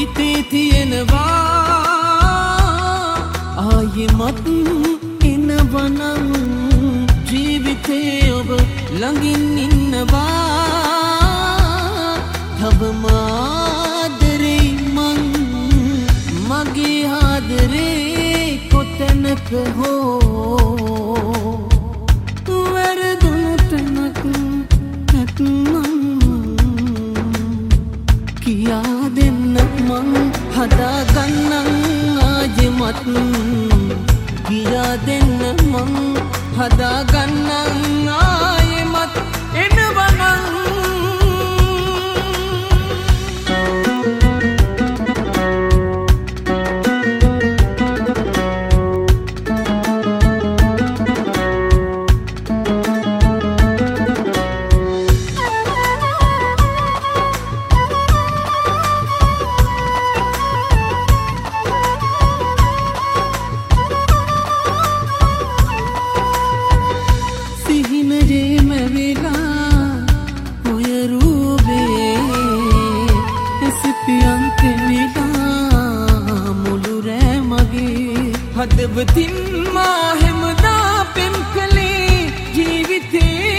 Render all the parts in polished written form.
හිතේ තියෙනවා ආයෙමත් එනවනම් ජීවිතේ ඔබ ළඟින් ඉන්නවා තවම ආදරේ මං මගේ ආදරේ කොතැනක හෝ වැරදුණු තැනක් නැත්නම් කියා දෙන්න මං හදාගන්නම් ආයෙමත් කියා දෙන්න මං හදාගන්නම් ආයෙමත් එනවනම් හදවතින් මා හැමදා පෙම් කළේ ජීවිතේ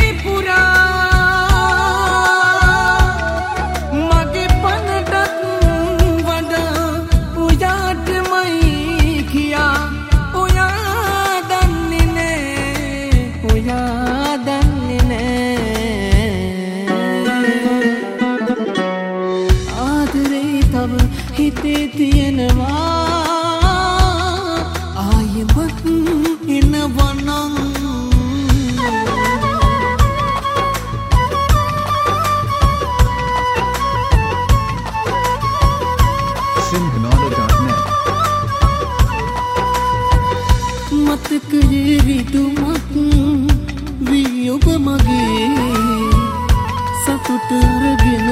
පුරා මගේ පනටත් වඩා ඔයාටමයි කියා ඔයා දන්නේ නෑ ආදරේ තව හිතේ තියෙනවා මතකයේ රිදුමක් වී ඔබ මගේ සතුට අරගෙන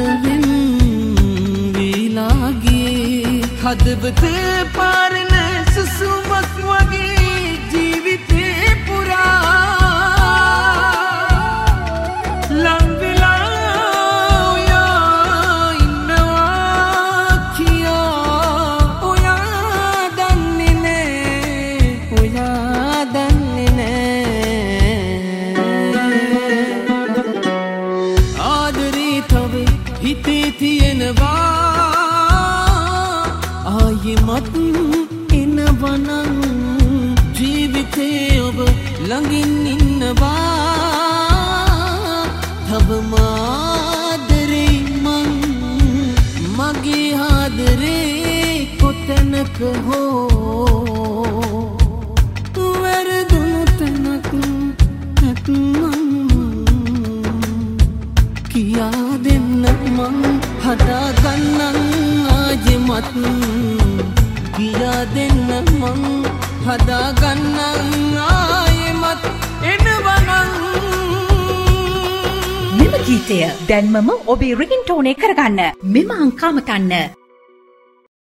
වෙන්විලාගේ හදවත පාරන සුසුමක් වගේ ජීවිතේ පුරා හිතේ තියෙනවා ආයෙමත් එනවනම් ජීවිතේ ඔබ ළඟින් ඉන්නවා තවම ආදරේ මං මගේ ආදරේ කොතැනක හෝ වැරදුණු තැනක් නැත්නම් කියා දෙන්න මං හදාගන්නම් ආයෙමත් කියා දෙන්න මං හදාගන්නම් ආයෙමත් එනවනම් මෙම ගීතය දැන්මම ඔබේ රින්ග්ටෝන් එක කරගන්න මෙම අංකාම තන්න